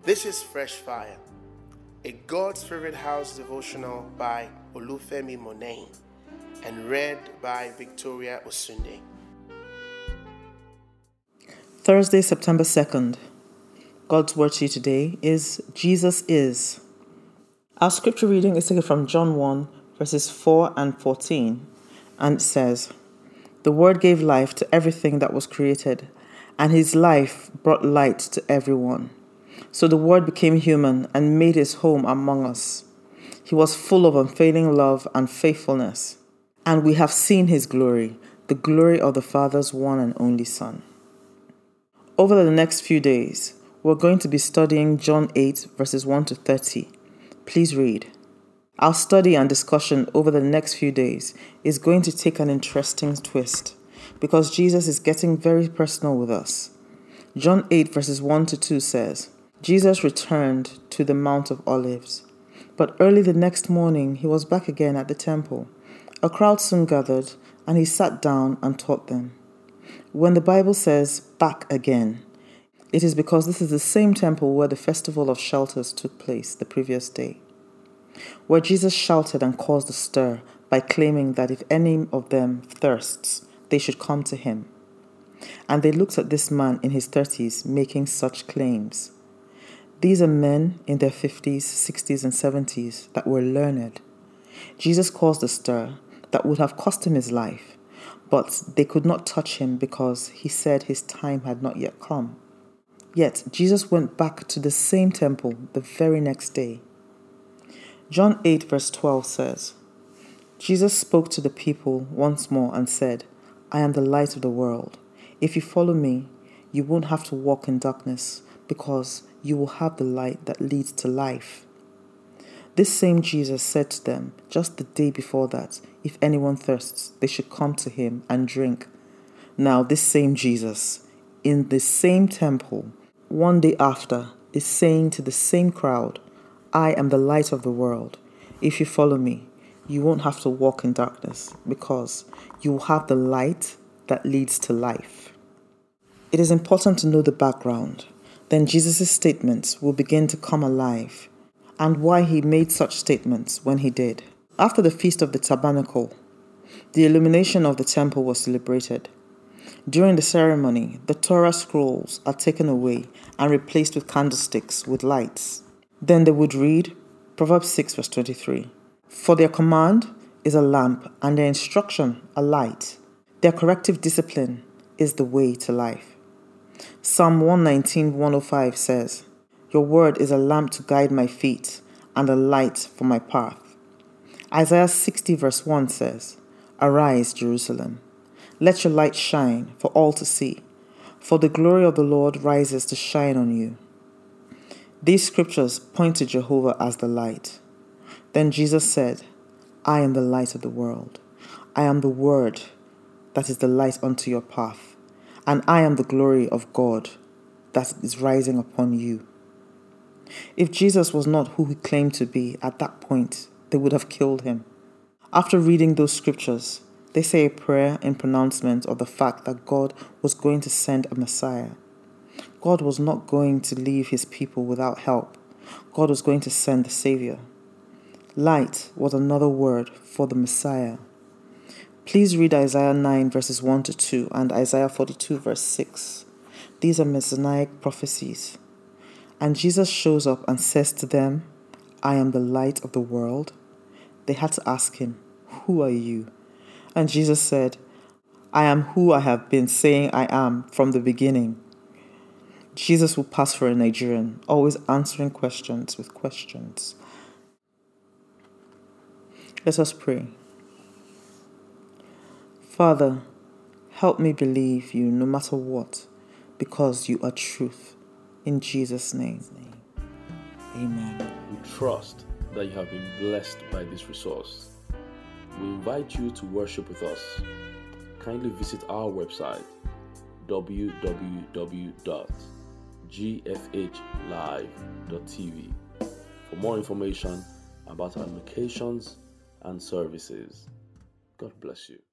This is Fresh Fire, a God's Favorite House devotional by Olufemi Monet and read by Victoria Osunde. Thursday, September 2nd. God's word to you today is Jesus is. Our scripture reading is taken from John 1, verses 4 and 14, and it says, "The Word gave life to everything that was created, and His life brought light to everyone. So the Word became human and made His home among us. He was full of unfailing love and faithfulness, and we have seen His glory, the glory of the Father's one and only Son." Over the next few days, we're going to be studying John 8, verses 1 to 30. Please read. Our study and discussion over the next few days is going to take an interesting twist because Jesus is getting very personal with us. John 8, verses 1 to 2 says, Jesus returned to the Mount of Olives, but early the next morning he was back again at the temple. A crowd soon gathered, and he sat down and taught them. When the Bible says back again, it is because this is the same temple where the Festival of Shelters took place the previous day, where Jesus shouted and caused a stir by claiming that if any of them thirsts, they should come to him. And they looked at this man in his 30s making such claims. These are men in their 50s, 60s, and 70s that were learned. Jesus caused a stir that would have cost him his life, but they could not touch him because he said his time had not yet come. Yet Jesus went back to the same temple the very next day. John 8 verse 12 says, Jesus spoke to the people once more and said, "I am the light of the world. If you follow me, you won't have to walk in darkness because you will have the light that leads to life." This same Jesus said to them just the day before that, if anyone thirsts, they should come to him and drink. Now this same Jesus, in the same temple, one day after, is saying to the same crowd, "I am the light of the world. If you follow me, you won't have to walk in darkness because you will have the light that leads to life." It is important to know the background. Then Jesus' statements will begin to come alive and why he made such statements when he did. After the Feast of the Tabernacle, the illumination of the temple was celebrated. During the ceremony, the Torah scrolls are taken away and replaced with candlesticks with lights. Then they would read Proverbs 6 verse 23. "For their command is a lamp and their instruction a light. Their corrective discipline is the way to life." Psalm 119:105 says, "Your word is a lamp to guide my feet and a light for my path." Isaiah 60 verse 1 says, "Arise, Jerusalem. Let your light shine for all to see, for the glory of the Lord rises to shine on you." These scriptures point to Jehovah as the light. Then Jesus said, "I am the light of the world. I am the word that is the light unto your path, and I am the glory of God that is rising upon you." If Jesus was not who he claimed to be at that point, they would have killed him. After reading those scriptures, they say a prayer in pronouncement of the fact that God was going to send a Messiah. God was not going to leave his people without help. God was going to send the Savior. Light was another word for the Messiah. Please read Isaiah 9 verses 1 to 2 and Isaiah 42 verse 6. These are messianic prophecies. And Jesus shows up and says to them, "I am the light of the world." They had to ask him, "Who are you?" And Jesus said, "I am who I have been saying I am from the beginning." Jesus will pass for a Nigerian, always answering questions with questions. Let us pray. Father, help me believe you no matter what, because you are truth. In Jesus' name, amen. We trust that you have been blessed by this resource. We invite you to worship with us. Kindly visit our website www.gfhlive.tv for more information about our locations and services. God bless you.